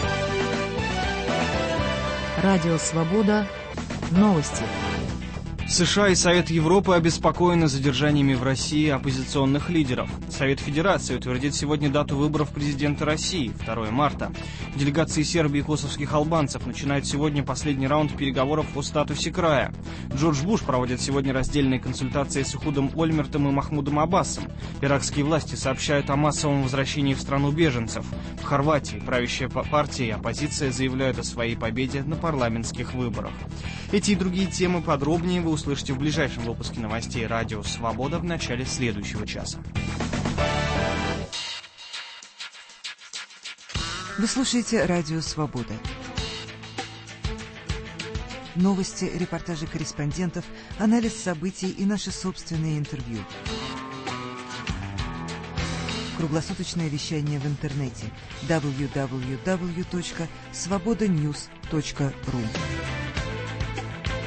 Радио Свобода. Новости. США и Совет Европы обеспокоены задержаниями в России оппозиционных лидеров. Совет Федерации утвердит сегодня дату выборов президента России, второго марта. Делегации Сербии и косовских албанцев начинают сегодня последний раунд переговоров о статусе края. Джордж Буш проводит сегодня раздельные консультации с Эхудом Ольмертом и Махмудом Аббасом. Иракские власти сообщают о массовом возвращении в страну беженцев. В Хорватии правящая партия и оппозиция заявляют о своей победе на парламентских выборах. Эти и другие темы подробнее вы услышите в ближайшем выпуске новостей «Радио Свобода» в начале следующего часа. Вы слушаете «Радио Свобода». Новости, репортажи корреспондентов, анализ событий и наши собственные интервью. Круглосуточное вещание в интернете дабл ю дабл ю дабл ю точка свобода ньюс точка ру.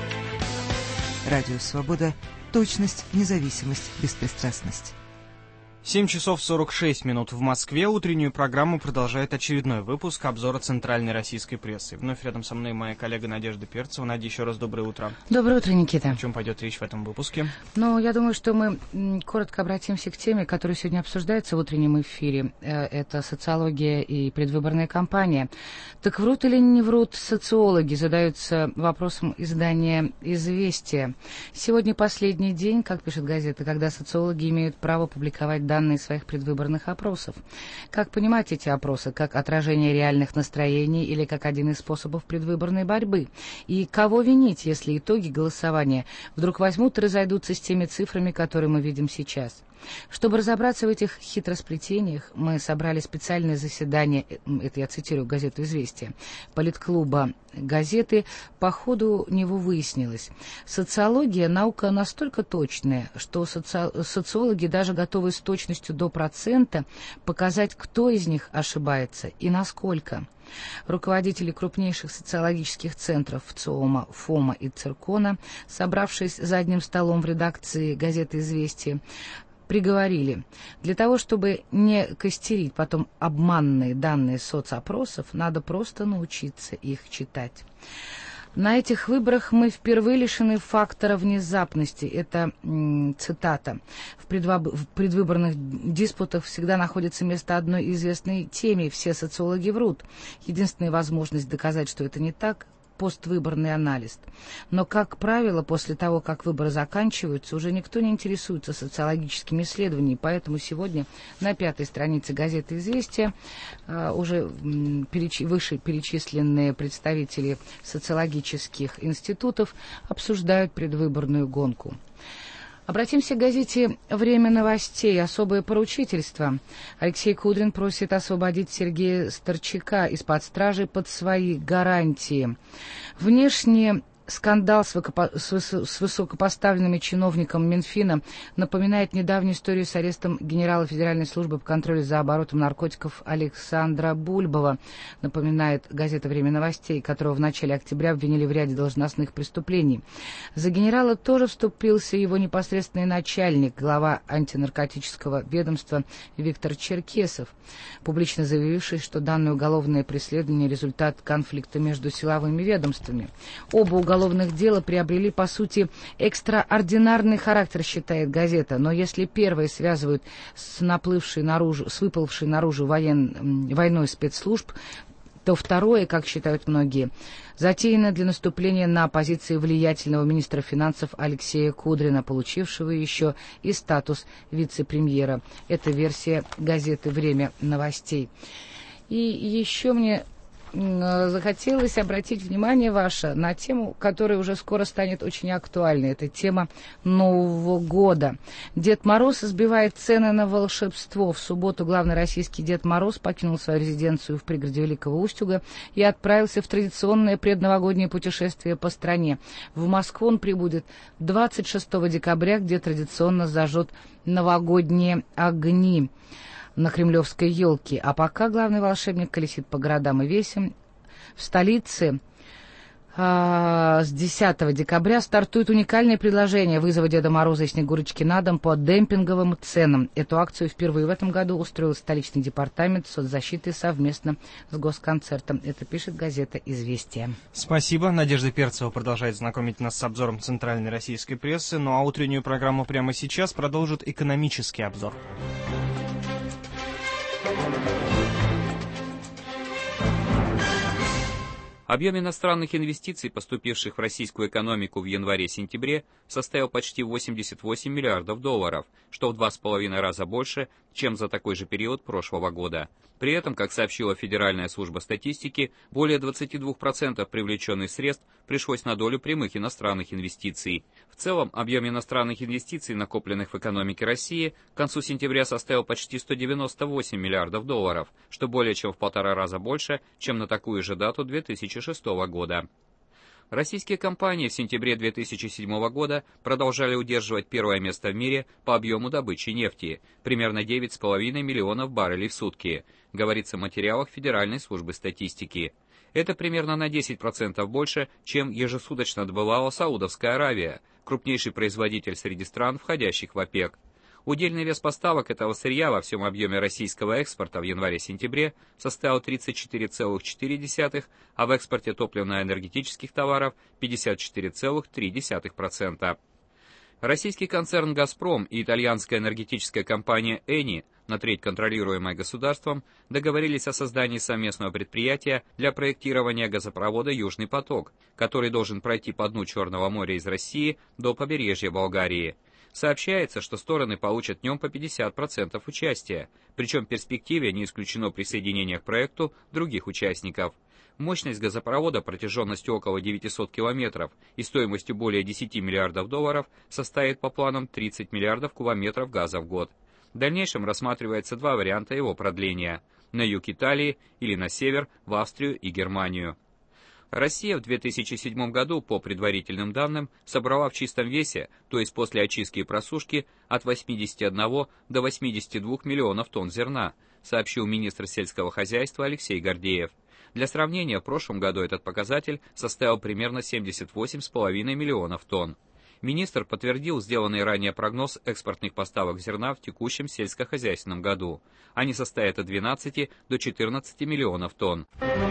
Радио «Свобода». Точность, независимость, беспристрастность. семь часов сорок шесть минут в Москве. Утреннюю программу продолжает очередной выпуск обзора центральной российской прессы. Вновь рядом со мной моя коллега Надежда Перцева. Надя, еще раз доброе утро. Доброе утро, Никита. О чем пойдет речь в этом выпуске? Ну, я думаю, что мы коротко обратимся к теме, которая сегодня обсуждается в утреннем эфире. Это социология и предвыборная кампания. Так врут или не врут социологи? Задаются вопросом издания «Известия». Сегодня последний день, как пишет газета, когда социологи имеют право публиковать данные своих предвыборных опросов. Как понимать эти опросы? Как отражение реальных настроений или как один из способов предвыборной борьбы? И кого винить, если итоги голосования вдруг возьмут и разойдутся с теми цифрами, которые мы видим сейчас? Чтобы разобраться в этих хитросплетениях, мы собрали специальное заседание, это я цитирую газету «Известия», политклуба газеты. По ходу него выяснилось: социология — наука настолько точная, что соци... социологи даже готовы с точностью до процента показать, кто из них ошибается и насколько. Руководители крупнейших социологических центров ЦИОМа, ФОМа и Циркона, собравшись за одним столом в редакции газеты «Известия», приговорили: для того, чтобы не костерить потом обманные данные соцопросов, надо просто научиться их читать. На этих выборах мы впервые лишены фактора внезапности. Это м, цитата. В, предвоб... в предвыборных диспутах всегда находится место одной известной теме. Все социологи врут. Единственная возможность доказать, что это не так — поствыборный анализ. Но, как правило, после того, как выборы заканчиваются, уже никто не интересуется социологическими исследованиями, поэтому сегодня на пятой странице газеты «Известия» э, уже м, переч... выше перечисленные представители социологических институтов обсуждают предвыборную гонку. Обратимся к газете «Время новостей». Особое поручительство. Алексей Кудрин просит освободить Сергея Старчака из-под стражи под свои гарантии. Внешне скандал с, выкопо... с, выс... с высокопоставленными чиновником Минфина напоминает недавнюю историю с арестом генерала Федеральной службы по контролю за оборотом наркотиков Александра Бульбова, напоминает газета «Время новостей», которого в начале октября обвинили в ряде должностных преступлений. За генерала тоже вступился его непосредственный начальник, глава антинаркотического ведомства Виктор Черкесов, публично заявивший, что данное уголовное преследование — результат конфликта между силовыми ведомствами. Оба уголовных Уголовных дела приобрели, по сути, экстраординарный характер, считает газета. Но если первые связывают с наплывшей наружу, с выплывшей наружу воен, войной спецслужб, то второе, как считают многие, затеяно для наступления на позиции влиятельного министра финансов Алексея Кудрина, получившего еще и статус вице-премьера. Это версия газеты «Время новостей». И еще мне захотелось обратить внимание ваше на тему, которая уже скоро станет очень актуальной. Это тема Нового года. Дед Мороз сбивает цены на волшебство. В субботу главный российский Дед Мороз покинул свою резиденцию в пригороде Великого Устюга и отправился в традиционное предновогоднее путешествие по стране. В Москву он прибудет двадцать шестого декабря, где традиционно зажжет новогодние огни на кремлевской елке. А пока главный волшебник колесит по городам и весям, в столице а, с десятого декабря стартует уникальное предложение вызова Деда Мороза и Снегурочки на дом по демпинговым ценам. Эту акцию впервые в этом году устроил столичный департамент соцзащиты совместно с Госконцертом. Это пишет газета «Известия». Спасибо. Надежда Перцева продолжает знакомить нас с обзором центральной российской прессы. Ну а утреннюю программу прямо сейчас продолжит экономический обзор. Объем иностранных инвестиций, поступивших в российскую экономику в январе-сентябре, составил почти восемьдесят восемь миллиардов долларов, что в два с половиной раза больше, чем за такой же период прошлого года. При этом, как сообщила Федеральная служба статистики, более двадцати двух процентов привлеченных средств пришлось на долю прямых иностранных инвестиций. В целом, объем иностранных инвестиций, накопленных в экономике России, к концу сентября составил почти сто девяносто восемь миллиардов долларов, что более чем в полтора раза больше, чем на такую же дату две тысячи шестого года. Российские компании в сентябре две тысячи седьмого года продолжали удерживать первое место в мире по объему добычи нефти, примерно девять с половиной миллионов баррелей в сутки, говорится в материалах Федеральной службы статистики. Это примерно на десять процентов больше, чем ежесуточно добывала Саудовская Аравия, крупнейший производитель среди стран, входящих в ОПЕК. Удельный вес поставок этого сырья во всем объеме российского экспорта в январе-сентябре составил тридцать четыре целых четыре десятых, а в экспорте топливно-энергетических товаров пятьдесят четыре целых три десятых процента. Российский концерн «Газпром» и итальянская энергетическая компания «Эни», на треть контролируемая государством, договорились о создании совместного предприятия для проектирования газопровода «Южный поток», который должен пройти по дну Черного моря из России до побережья Болгарии. Сообщается, что стороны получат в нем по пятьдесят процентов участия, причем в перспективе не исключено присоединение к проекту других участников. Мощность газопровода протяженностью около девятисот километров и стоимостью более десяти миллиардов долларов составит по планам тридцать миллиардов кубометров газа в год. В дальнейшем рассматривается два варианта его продления – на юг Италии или на север, в Австрию и Германию. Россия в две тысячи седьмом году, по предварительным данным, собрала в чистом весе, то есть после очистки и просушки, от восьмидесяти одного до восьмидесяти двух миллионов тонн зерна, сообщил министр сельского хозяйства Алексей Гордеев. Для сравнения, в прошлом году этот показатель составил примерно семьдесят восемь целых пять десятых миллионов тонн. Министр подтвердил сделанный ранее прогноз экспортных поставок зерна в текущем сельскохозяйственном году. Они составят от двенадцати до четырнадцати миллионов тонн.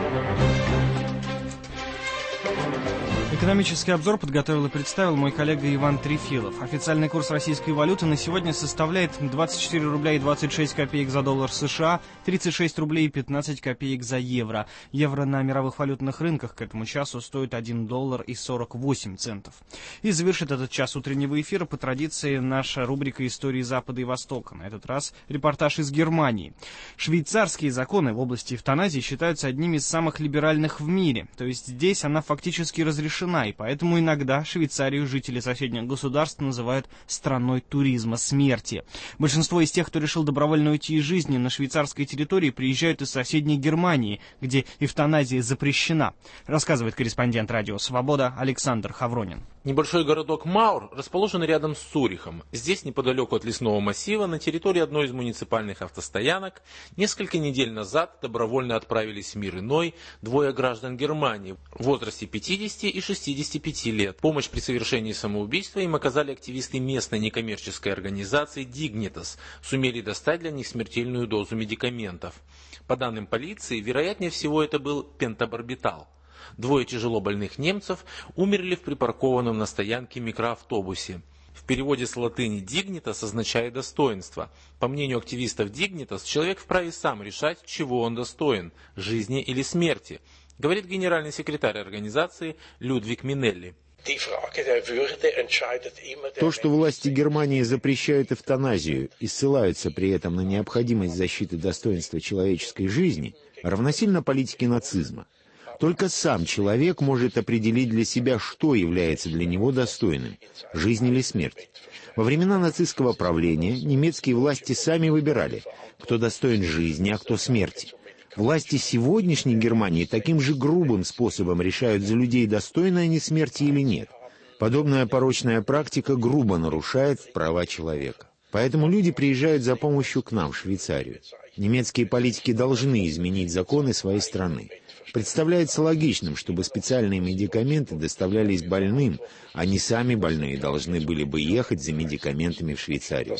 Экономический обзор подготовил и представил мой коллега Иван Трефилов. Официальный курс российской валюты на сегодня составляет двадцать четыре рубля и двадцать шесть копеек за доллар США, тридцать шесть рублей и пятнадцать копеек за евро. Евро на мировых валютных рынках к этому часу стоит один доллар и сорок восемь центов. И завершит этот час утреннего эфира по традиции наша рубрика «Истории Запада и Востока». На этот раз репортаж из Германии. Швейцарские законы в области эвтаназии считаются одними из самых либеральных в мире. То есть здесь она фактически разрешена. И поэтому иногда Швейцарию жители соседних государств называют страной туризма смерти. Большинство из тех, кто решил добровольно уйти из жизни на швейцарской территории, приезжают из соседней Германии, где эвтаназия запрещена, рассказывает корреспондент радио «Свобода» Александр Хавронин. Небольшой городок Маур расположен рядом с Цюрихом. Здесь, неподалеку от лесного массива, на территории одной из муниципальных автостоянок, несколько недель назад добровольно отправились в мир иной двое граждан Германии в возрасте пятидесяти и шестидесяти пяти лет. Помощь при совершении самоубийства им оказали активисты местной некоммерческой организации Dignitas, сумели достать для них смертельную дозу медикаментов. По данным полиции, вероятнее всего это был пентабарбитал. Двое тяжело больных немцев умерли в припаркованном на стоянке микроавтобусе. В переводе с латыни «dignitas» означает «достоинство». По мнению активистов Dignitas, человек вправе сам решать, чего он достоин – жизни или смерти, говорит генеральный секретарь организации Людвиг Минелли. То, что власти Германии запрещают эвтаназию и ссылаются при этом на необходимость защиты достоинства человеческой жизни, равносильно политике нацизма. Только сам человек может определить для себя, что является для него достойным – жизнь или смерть. Во времена нацистского правления немецкие власти сами выбирали, кто достоин жизни, а кто смерти. Власти сегодняшней Германии таким же грубым способом решают за людей, достойны они смерти или нет. Подобная порочная практика грубо нарушает права человека. Поэтому люди приезжают за помощью к нам, в Швейцарию. Немецкие политики должны изменить законы своей страны. Представляется логичным, чтобы специальные медикаменты доставлялись больным, а не сами больные должны были бы ехать за медикаментами в Швейцарию.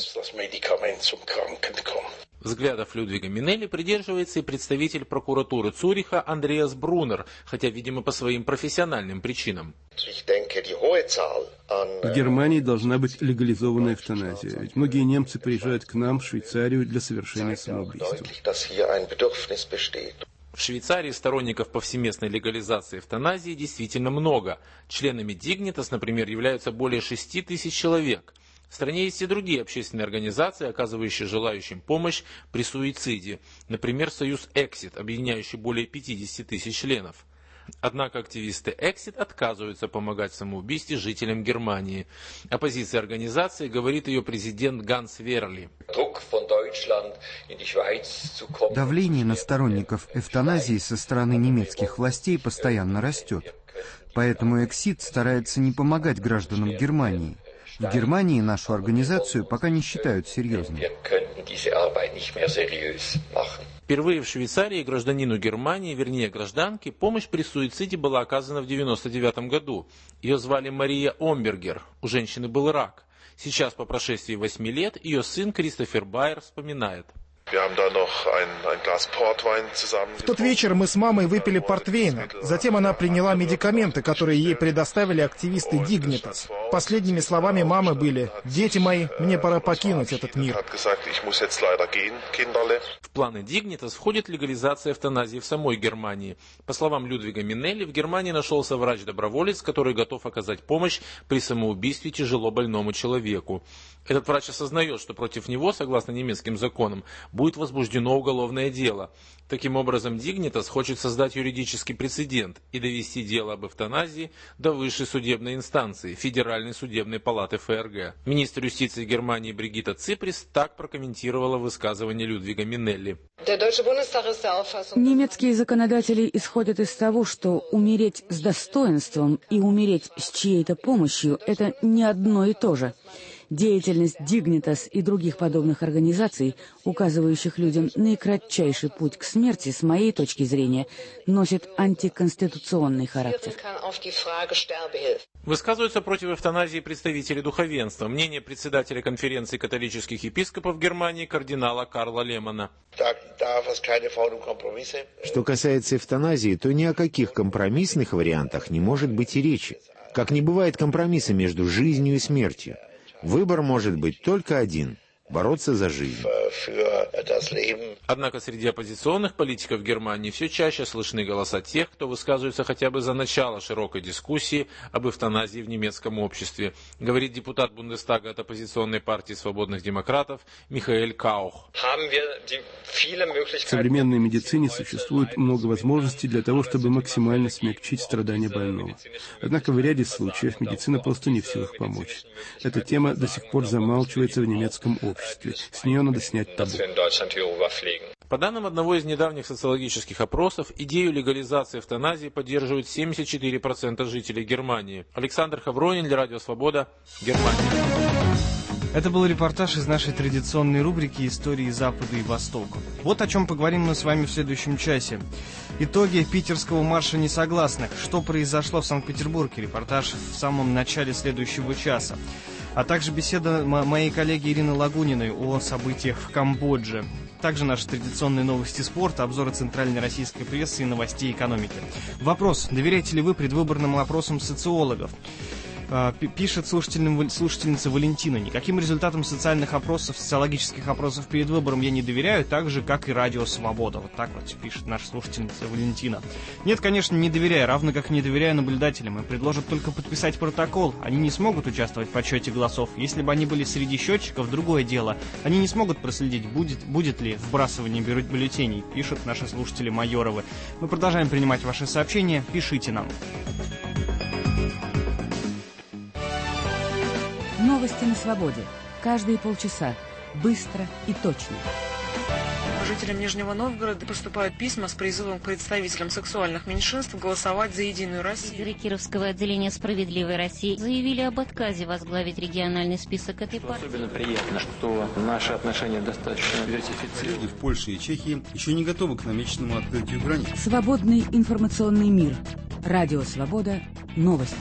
Взглядов Людвига Минелли придерживается и представитель прокуратуры Цюриха Андреас Брунер, хотя, видимо, по своим профессиональным причинам. В Германии должна быть легализованная эвтаназия, ведь многие немцы приезжают к нам в Швейцарию для совершения самоубийства. В Швейцарии сторонников повсеместной легализации эвтаназии действительно много. Членами Dignitas, например, являются более шести тысяч человек. В стране есть и другие общественные организации, оказывающие желающим помощь при суициде. Например, союз Exit, объединяющий более пятидесяти тысяч членов. Однако активисты Exit отказываются помогать в самоубийстве жителям Германии. О позиции организации говорит ее президент Ганс Верли. Давление на сторонников эвтаназии со стороны немецких властей постоянно растет. Поэтому Exit старается не помогать гражданам Германии. В Германии нашу организацию пока не считают серьезной. Впервые в Швейцарии гражданину Германии, вернее гражданке, помощь при суициде была оказана в девяносто девятом году. Ее звали Мария Омбергер. У женщины был рак. Сейчас, по прошествии восьми лет, ее сын Кристофер Байер вспоминает. В тот вечер мы с мамой выпили портвейна. Затем она приняла медикаменты, которые ей предоставили активисты Dignitas. Последними словами мамы были: «Дети мои, мне пора покинуть этот мир». В планы Dignitas входит легализация эвтаназии в самой Германии. По словам Людвига Минелли, в Германии нашелся врач-доброволец, который готов оказать помощь при самоубийстве тяжело больному человеку. Этот врач осознает, что против него, согласно немецким законам, будет возбуждено уголовное дело. Таким образом, Dignitas хочет создать юридический прецедент и довести дело об эвтаназии до высшей судебной инстанции, Федеральной судебной палаты ФРГ. Министр юстиции Германии Бригитта Циприс так прокомментировала высказывание Людвига Минелли. Немецкие законодатели исходят из того, что умереть с достоинством и умереть с чьей-то помощью – это не одно и то же. Деятельность Dignitas и других подобных организаций, указывающих людям наикратчайший путь к смерти, с моей точки зрения, носит антиконституционный характер. Высказываются против эвтаназии представители духовенства. Мнение председателя конференции католических епископов Германии кардинала Карла Лемана. Что касается эвтаназии, то ни о каких компромиссных вариантах не может быть и речи. Как не бывает компромисса между жизнью и смертью. Выбор может быть только один – бороться за жизнь. Однако среди оппозиционных политиков Германии все чаще слышны голоса тех, кто высказывается хотя бы за начало широкой дискуссии об эвтаназии в немецком обществе, говорит депутат Бундестага от оппозиционной партии свободных демократов Михаэль Каух. В современной медицине существует много возможностей для того, чтобы максимально смягчить страдания больного. Однако в ряде случаев медицина просто не в силах помочь. Эта тема до сих пор замалчивается в немецком обществе. С нее надо снять табу. По данным одного из недавних социологических опросов, идею легализации эвтаназии поддерживают семьдесят четыре процента жителей Германии. Александр Хавронин для Радио Свобода, Германия. Это был репортаж из нашей традиционной рубрики «Истории Запада и Востока». Вот о чем поговорим мы с вами в следующем часе. Итоги питерского марша несогласных. Что произошло в Санкт-Петербурге? Репортаж в самом начале следующего часа. А также беседа моей коллеги Ирины Лагуниной о событиях в Камбодже. Также наши традиционные новости спорта, обзоры центральной российской прессы и новостей экономики. Вопрос: доверяете ли вы предвыборным опросам социологов? Пишет слушательница Валентина: никаким результатам социальных опросов, социологических опросов перед выбором я не доверяю, так же, как и Радио Свобода. Вот так вот пишет наша слушательница Валентина. Нет, конечно, не доверяю, равно как и не доверяю наблюдателям. Им предложат только подписать протокол. Они не смогут участвовать в подсчете голосов. Если бы они были среди счетчиков, другое дело. Они не смогут проследить, будет, будет ли вбрасывание бюллетеней, пишут наши слушатели Майоровы. Мы продолжаем принимать ваши сообщения. Пишите нам. Новости на свободе. Каждые полчаса. Быстро и точно. Жителям Нижнего Новгорода поступают письма с призывом к представителям сексуальных меньшинств голосовать за «Единую Россию». Лидеры Кировского отделения «Справедливой России» заявили об отказе возглавить региональный список этой партии. Особенно приятно, что наши отношения достаточно диверсифицированы. Люди в Польше и Чехии еще не готовы к намеченному открытию границ. Свободный информационный мир. Радио Свобода. Новости.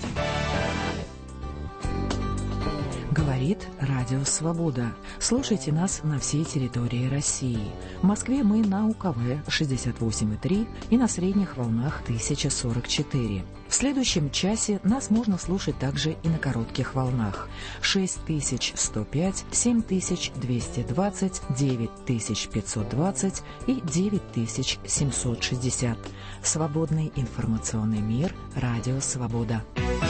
Говорит Радио Свобода. Слушайте нас на всей территории России. В Москве мы на УКВ шестьдесят восемь и три и на средних волнах тысяча сорок четыре. В следующем часе нас можно слушать также и на коротких волнах. шесть тысяч сто пять, семь тысяч двести двадцать, девять тысяч пятьсот двадцать и девять тысяч семьсот шестьдесят. Свободный информационный мир. Радио Свобода.